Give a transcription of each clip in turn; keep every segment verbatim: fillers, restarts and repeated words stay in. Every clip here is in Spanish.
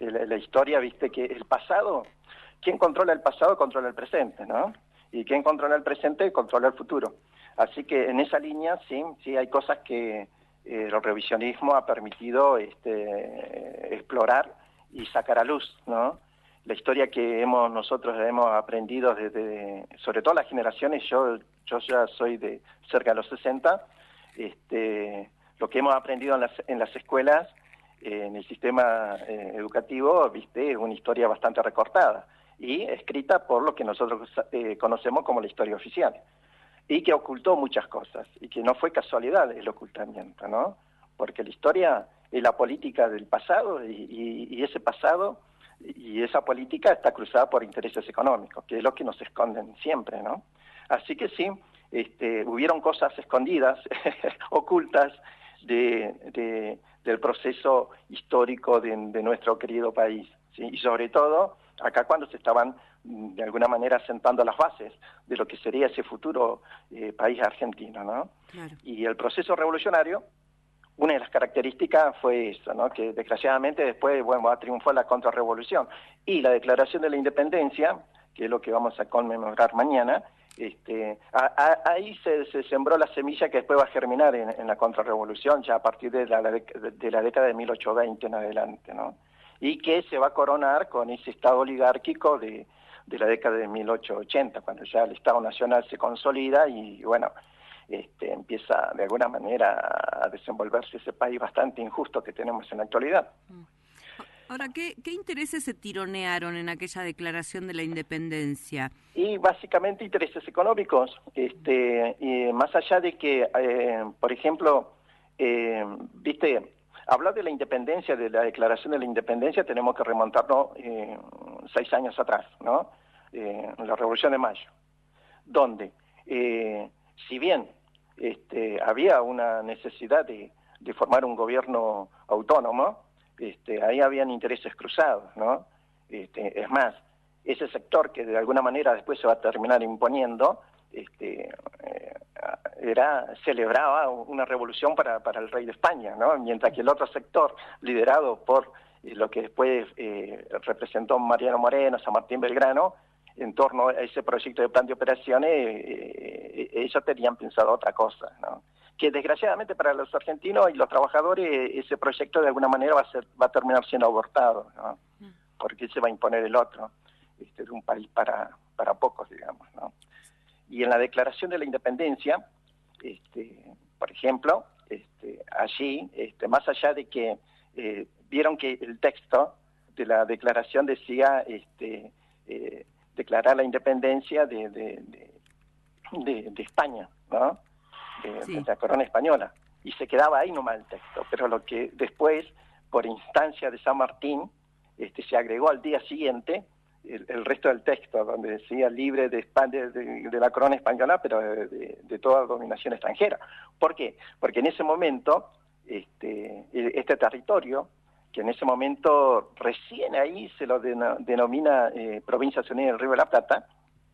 este, la, la historia, viste, que el pasado, quien controla el pasado controla el presente, ¿no? Y quien controla el presente controla el futuro. Así que en esa línea, sí, sí hay cosas que eh, el revisionismo ha permitido este, explorar y sacar a luz, ¿no? La historia que hemos nosotros hemos aprendido desde, sobre todo las generaciones, yo yo ya soy de cerca de los sesenta, este, lo que hemos aprendido en las, en las escuelas, eh, en el sistema eh, educativo, viste, es una historia bastante recortada y escrita por lo que nosotros eh, conocemos como la historia oficial, y que ocultó muchas cosas, y que no fue casualidad el ocultamiento, ¿no? Porque la historia es la política del pasado, y, y, y ese pasado y esa política está cruzada por intereses económicos, que es lo que nos esconden siempre, ¿no? Así que sí, este, hubieron cosas escondidas, ocultas, de, de, del proceso histórico de, de nuestro querido país, ¿sí? Y sobre todo, acá cuando se estaban, de alguna manera, sentando las bases de lo que sería ese futuro eh, país argentino, ¿no? Claro. Y el proceso revolucionario, una de las características fue eso, ¿no? Que desgraciadamente después, bueno, va a triunfar la contrarrevolución. Y la declaración de la independencia, que es lo que vamos a conmemorar mañana, este, a, a, ahí se, se sembró la semilla que después va a germinar en, en la contrarrevolución, ya a partir de la, de la década de mil ochocientos veinte en adelante, ¿no? Y que se va a coronar con ese Estado oligárquico de, de la década de mil ochocientos ochenta, cuando ya el Estado Nacional se consolida y, bueno, Este, empieza de alguna manera a desenvolverse ese país bastante injusto que tenemos en la actualidad. Ahora, ¿qué, qué intereses se tironearon en aquella declaración de la independencia? Y básicamente intereses económicos, este, y más allá de que, eh, por ejemplo, eh, viste, hablar de la independencia, de la declaración de la independencia, tenemos que remontarnos eh, seis años atrás, ¿no? Eh, la Revolución de Mayo, donde eh, si bien este, había una necesidad de, de formar un gobierno autónomo, este, ahí habían intereses cruzados, ¿no? Este, es más, ese sector que de alguna manera después se va a terminar imponiendo, este, eh, era celebraba una revolución para, para el rey de España, ¿no? Mientras que el otro sector, liderado por eh, lo que después eh, representó Mariano Moreno, San Martín Belgrano, en torno a ese proyecto de plan de operaciones, eh, ellos tenían pensado otra cosa, ¿no? Que desgraciadamente para los argentinos y los trabajadores ese proyecto de alguna manera va a ser, va a terminar siendo abortado, ¿no? Porque se va a imponer el otro, este, de un país para, para pocos, digamos, ¿no? Y en la Declaración de la Independencia, este, por ejemplo, este, allí, este, más allá de que eh, vieron que el texto de la declaración decía este, eh, declarar la independencia de, de, de, de, de España, ¿no? De, Sí. de la corona española, y se quedaba ahí nomás el texto, pero lo que después, por instancia de San Martín, este, se agregó al día siguiente el, el resto del texto, donde decía libre de, España, de, de la corona española, pero de, de, de toda dominación extranjera. ¿Por qué? Porque en ese momento, este, este territorio, que en ese momento recién ahí se lo deno, denomina eh, Provincias Unidas del Río de la Plata,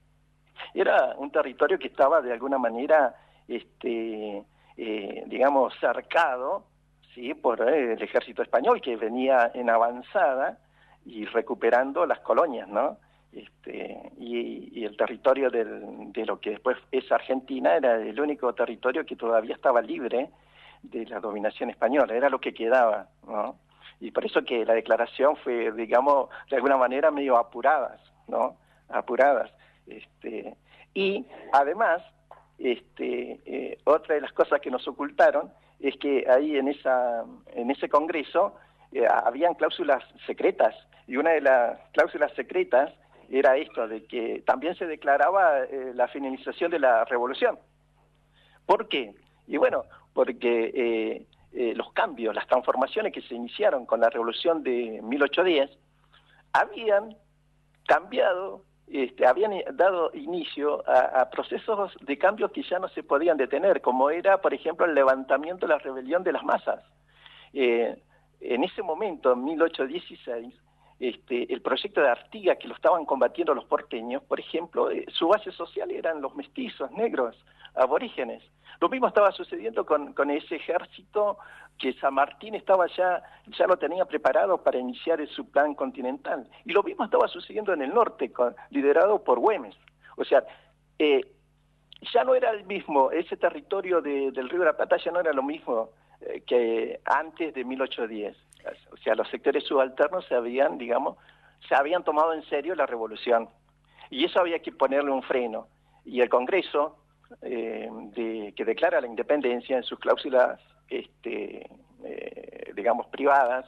era un territorio que estaba de alguna manera, este, eh, digamos, cercado, ¿sí?, por eh, el ejército español, que venía en avanzada y recuperando las colonias, ¿no? Este, y, y el territorio del, de lo que después es Argentina era el único territorio que todavía estaba libre de la dominación española, era lo que quedaba, ¿no? Y por eso que la declaración fue, digamos, de alguna manera medio apuradas, ¿no? Apuradas. Este, y además, este, eh, otra de las cosas que nos ocultaron es que ahí en esa, en ese congreso eh, habían cláusulas secretas, y una de las cláusulas secretas era esto, de que también se declaraba eh, la finalización de la revolución. ¿Por qué? Y bueno, porque eh, eh, los cambios, las transformaciones que se iniciaron con la revolución de mil ochocientos diez habían cambiado, este, habían dado inicio a, a procesos de cambios que ya no se podían detener, como era, por ejemplo, el levantamiento de la rebelión de las masas. Eh, en ese momento, en mil ochocientos dieciséis, este, el proyecto de Artigas, que lo estaban combatiendo los porteños, por ejemplo, eh, su base social eran los mestizos, negros, aborígenes. Lo mismo estaba sucediendo con, con ese ejército que San Martín estaba ya, ya lo tenía preparado para iniciar su plan continental. Y lo mismo estaba sucediendo en el norte, con, liderado por Güemes. O sea, eh, ya no era el mismo, ese territorio de, del Río de la Plata ya no era lo mismo eh, que antes de mil ochocientos diez. O sea, los sectores subalternos se habían, digamos, se habían tomado en serio la revolución. Y eso había que ponerle un freno. Y el Congreso, eh, de, que declara la independencia en sus cláusulas, este, eh, digamos, privadas,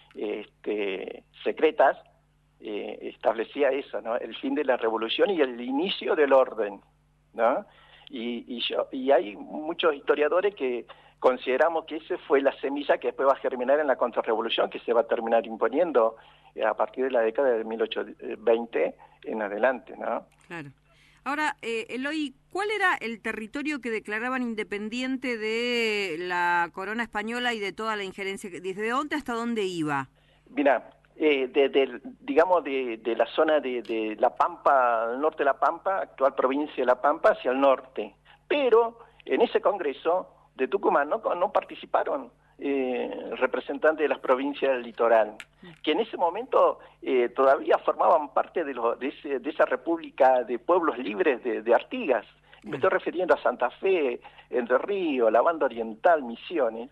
este, secretas, eh, establecía eso, ¿no? El fin de la revolución y el inicio del orden, ¿no? Y, y, yo, y hay muchos historiadores que consideramos que esa fue la semilla que después va a germinar en la contrarrevolución, que se va a terminar imponiendo a partir de la década de mil ochocientos veinte en adelante, ¿no? Claro. Ahora, eh, Eloy, ¿cuál era el territorio que declaraban independiente de la corona española y de toda la injerencia? ¿Desde dónde hasta dónde iba? Mira, eh, de, de, digamos de, de la zona de, de La Pampa, al norte de La Pampa, actual provincia de La Pampa, hacia el norte. Pero en ese congreso de Tucumán no, no participaron eh, representantes de las provincias del litoral, que en ese momento eh, todavía formaban parte de, lo, de, ese, de esa república de pueblos libres de, de Artigas. Me estoy refiriendo a Santa Fe, Entre Ríos, la Banda Oriental, Misiones.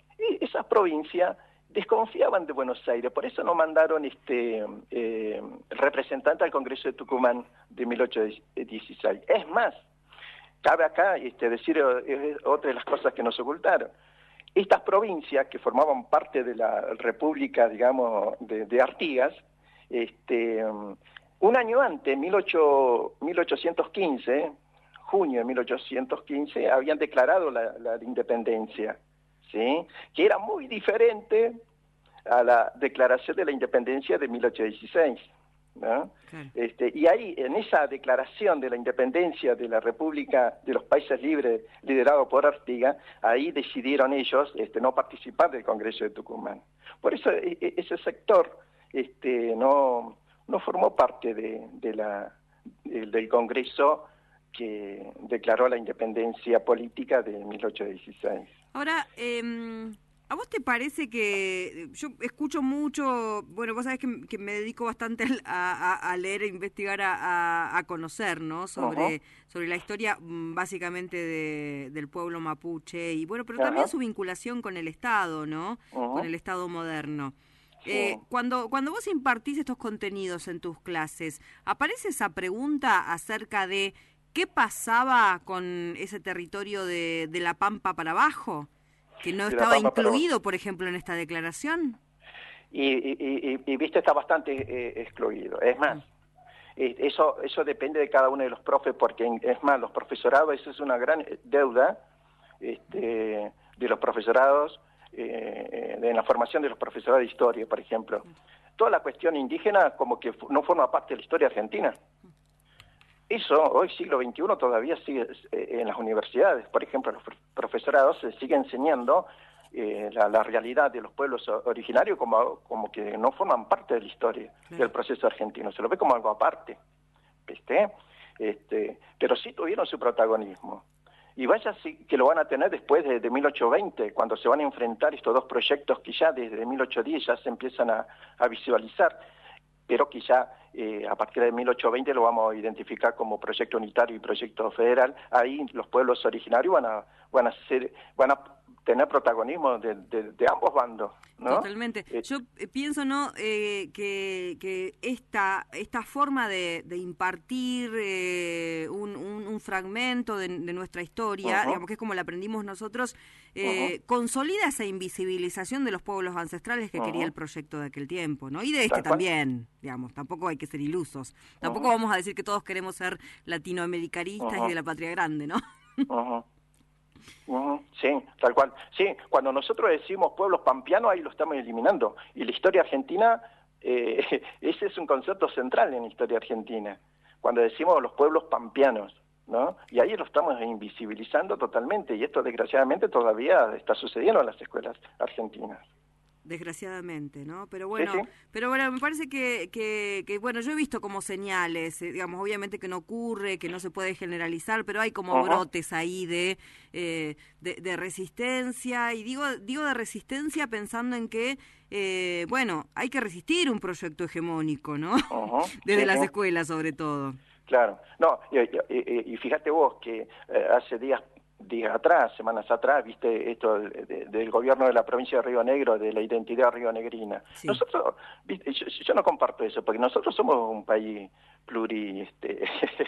Y esas provincias desconfiaban de Buenos Aires, por eso no mandaron este eh, representante al Congreso de Tucumán de mil ochocientos dieciséis. Es más, cabe acá este, decir eh, otra de las cosas que nos ocultaron. Estas provincias que formaban parte de la República, digamos, de, de Artigas, este, un año antes, mil ochocientos quince, junio de mil ochocientos quince, habían declarado la, la independencia, ¿sí? Que era muy diferente a la declaración de la independencia de mil ochocientos dieciséis. ¿No? Claro. Este, y ahí, en esa declaración de la independencia de la República de los Países Libres, liderado por Artigas, ahí decidieron ellos este, no participar del Congreso de Tucumán. Por eso e, e, ese sector este, no, no formó parte de, de la, de, del Congreso que declaró la independencia política de mil ochocientos dieciséis. Ahora, eh... ¿a vos te parece que, yo escucho mucho, bueno, vos sabés que, que me dedico bastante a, a, a leer, a investigar, a, a, a conocer, ¿no? Sobre, uh-huh. sobre la historia básicamente de, del pueblo mapuche, y bueno, pero uh-huh. también su vinculación con el Estado, ¿no? Uh-huh. Con el Estado moderno. Sí. Eh, cuando, cuando vos impartís estos contenidos en tus clases, ¿aparece esa pregunta acerca de qué pasaba con ese territorio de, de La Pampa para abajo? Que no estaba incluido, por ejemplo, en esta declaración. Y, y, y, y viste, está bastante eh, excluido. Es más, eh, eso eso depende de cada uno de los profes, porque es más, los profesorados, eso es una gran deuda este, de los profesorados, eh, en la formación de los profesorados de historia, por ejemplo. Toda la cuestión indígena como que no forma parte de la historia argentina. Eso, hoy siglo veintiuno, todavía sigue en las universidades. Por ejemplo, los profesorados se sigue enseñando eh, la, la realidad de los pueblos originarios como, como que no forman parte de la historia sí. del proceso argentino. Se lo ve como algo aparte, ¿viste? Este, pero sí tuvieron su protagonismo. Y vaya sí que lo van a tener después de, de mil ochocientos veinte, cuando se van a enfrentar estos dos proyectos que ya desde mil ochocientos diez ya se empiezan a, a visualizar, pero que ya eh, a partir de mil ochocientos veinte lo vamos a identificar como proyecto unitario y proyecto federal. Ahí los pueblos originarios van a van a ser van a tener protagonismo de, de, de ambos bandos, ¿no? Totalmente. Eh, Yo pienso, ¿no?, eh, que, que esta esta forma de, de impartir eh, un, un, un fragmento de, de nuestra historia, uh-huh. digamos que es como la aprendimos nosotros, eh, uh-huh. consolida esa invisibilización de los pueblos ancestrales que uh-huh. quería el proyecto de aquel tiempo, ¿no? Y de este también, digamos, tampoco hay que ser ilusos. Tampoco uh-huh. vamos a decir que todos queremos ser latinoamericanistas uh-huh. y de la patria grande, ¿no? Uh-huh. Uh-huh. Sí, tal cual. Sí, cuando nosotros decimos pueblos pampeanos, ahí lo estamos eliminando. Y la historia argentina, eh, ese es un concepto central en la historia argentina. Cuando decimos los pueblos pampeanos, ¿no? Y ahí lo estamos invisibilizando totalmente. Y esto, desgraciadamente, todavía está sucediendo en las escuelas argentinas. Desgraciadamente, ¿no? Pero bueno, sí, sí. pero bueno, me parece que, que, que, bueno, yo he visto como señales, eh, digamos, obviamente que no ocurre, que no se puede generalizar, pero hay como Uh-huh. brotes ahí de, eh, de, de resistencia, y digo, digo de resistencia pensando en que, eh, bueno, hay que resistir un proyecto hegemónico, ¿no? Uh-huh. Desde Sí, las sí. escuelas, sobre todo. Claro. No, y, y, y fíjate vos que eh, hace días días atrás, semanas atrás, viste esto de, de, del gobierno de la provincia de Río Negro, de la identidad rionegrina. Sí. Nosotros, viste, yo, yo no comparto eso, porque nosotros somos un país pluri... Este,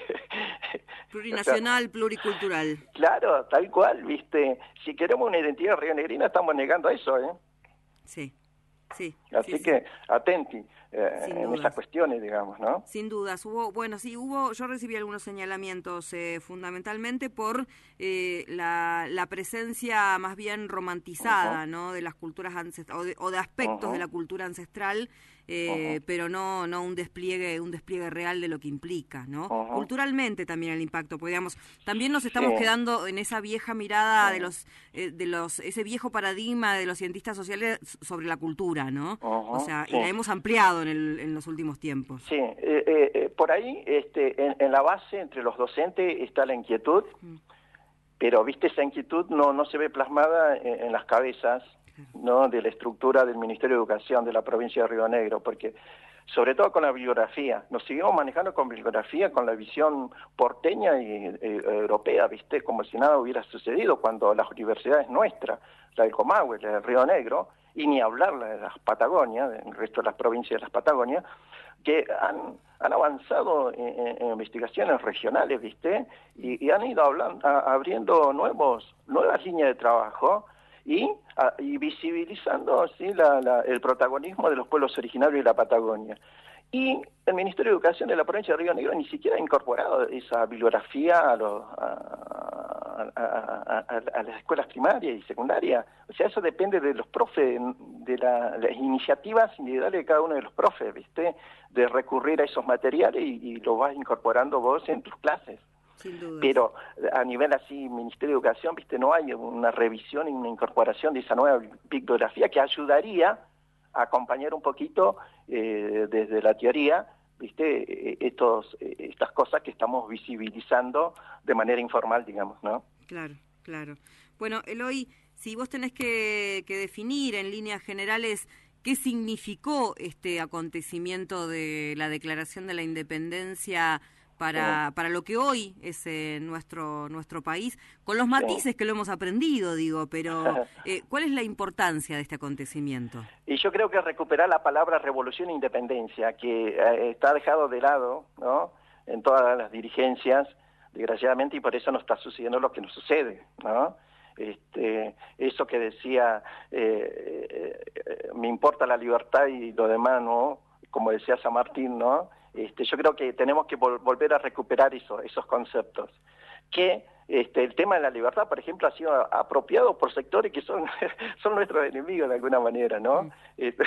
Plurinacional, o sea, pluricultural. Claro, tal cual, viste. Si queremos una identidad rionegrina, estamos negando eso, ¿eh? Sí. Sí, Así sí, sí. que atenti eh, en dudas. esas cuestiones, digamos, ¿no? Sin dudas. Hubo, bueno, sí, hubo, yo recibí algunos señalamientos eh, fundamentalmente por eh, la, la presencia más bien romantizada, uh-huh. ¿no? De las culturas ancestrales, o de, o de aspectos uh-huh. de la cultura ancestral, eh, uh-huh. pero no, no un despliegue, un despliegue real de lo que implica, ¿no? Uh-huh. Culturalmente también el impacto, pues digamos, también nos estamos sí. quedando en esa vieja mirada uh-huh. de los, eh, de los, ese viejo paradigma de los cientistas sociales sobre la cultura, ¿no? Uh-huh. O sea, sí. y la hemos ampliado en, el, en los últimos tiempos. Sí, eh, eh, por ahí, este, en, en la base entre los docentes está la inquietud, uh-huh. pero viste esa inquietud no, no se ve plasmada en, en las cabezas, ¿no? De la estructura del Ministerio de Educación de la provincia de Río Negro, porque sobre todo con la bibliografía, nos seguimos manejando con bibliografía, con la visión porteña y eh, europea, viste, como si nada hubiera sucedido, cuando las universidades nuestras, la del Comahue, la del Río Negro, y ni hablar la de las Patagonias, del resto de las provincias de las Patagonias, que han, han avanzado en, en, en investigaciones regionales, viste, y, y han ido hablando, a, abriendo nuevos, nuevas líneas de trabajo, y, a, y visibilizando ¿sí? la, la, el protagonismo de los pueblos originarios de la Patagonia. Y el Ministerio de Educación de la provincia de Río Negro ni siquiera ha incorporado esa bibliografía a, los, a, a, a, a, a las escuelas primarias y secundarias. O sea, eso depende de los profes, de la, las iniciativas individuales de cada uno de los profes, ¿viste? De recurrir a esos materiales y, y lo vas incorporando vos en tus clases. Sin duda. Pero a nivel así, Ministerio de Educación, viste, no hay una revisión y una incorporación de esa nueva bibliografía que ayudaría a acompañar un poquito eh, desde la teoría, viste, estos, estas cosas que estamos visibilizando de manera informal, digamos, ¿no? Claro, claro. Bueno, Eloy, si vos tenés que, que definir en líneas generales qué significó este acontecimiento de la Declaración de la Independencia para, para lo que hoy es eh, nuestro nuestro país, con los matices sí. que lo hemos aprendido, digo, pero eh, ¿cuál es la importancia de este acontecimiento? Y yo creo que recuperar la palabra revolución e independencia, que eh, está dejado de lado, ¿no? En todas las dirigencias, desgraciadamente, y por eso nos está sucediendo lo que nos sucede, ¿no? Este, eso que decía, eh, eh, me importa la libertad y lo demás, ¿no? Como decía San Martín, ¿no? Este, yo creo que tenemos que vol- volver a recuperar eso, esos conceptos. Que este, el tema de la libertad, por ejemplo, ha sido apropiado por sectores que son, son nuestros enemigos de alguna manera, ¿no? Mm. Este,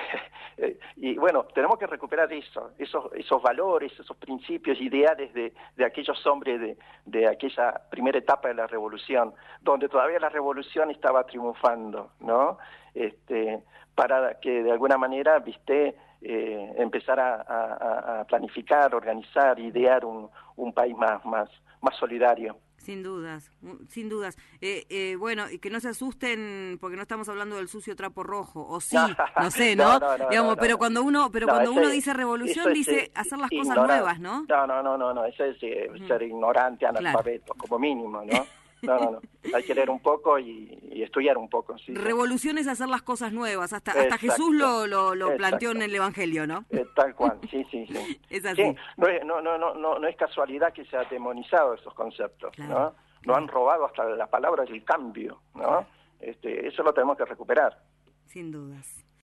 y bueno, tenemos que recuperar eso, esos, esos valores, esos principios, ideales de, de aquellos hombres de, de aquella primera etapa de la revolución, donde todavía la revolución estaba triunfando, ¿no? Este, para que de alguna manera, viste, eh, empezar a, a, a planificar, organizar, idear un, un país más, más, más solidario. Sin dudas, sin dudas. Eh, eh, bueno, y que no se asusten porque no estamos hablando del sucio trapo rojo, o sí, no sé, ¿no? no, no, no Digamos, no, pero no. cuando uno, pero no, cuando ese, uno dice revolución, dice es, hacer las ignorar. cosas nuevas, ¿no? No, no, no, no, no, eso es eh, uh-huh. ser ignorante, analfabeto, claro. Como mínimo, ¿no? No, no, no. Hay que leer un poco y, y estudiar un poco. Sí, revolución sí. Es hacer las cosas nuevas. Hasta hasta Jesús lo, lo, lo planteó en el Evangelio, ¿no? Eh, tal cual, sí, sí, sí. Es así. Sí, no, es, no, no, no, no, no es casualidad que se ha demonizado esos conceptos, claro, ¿no? Claro. Nos han robado hasta la palabra del cambio, ¿no? Claro. Este, eso lo tenemos que recuperar. Sin dudas.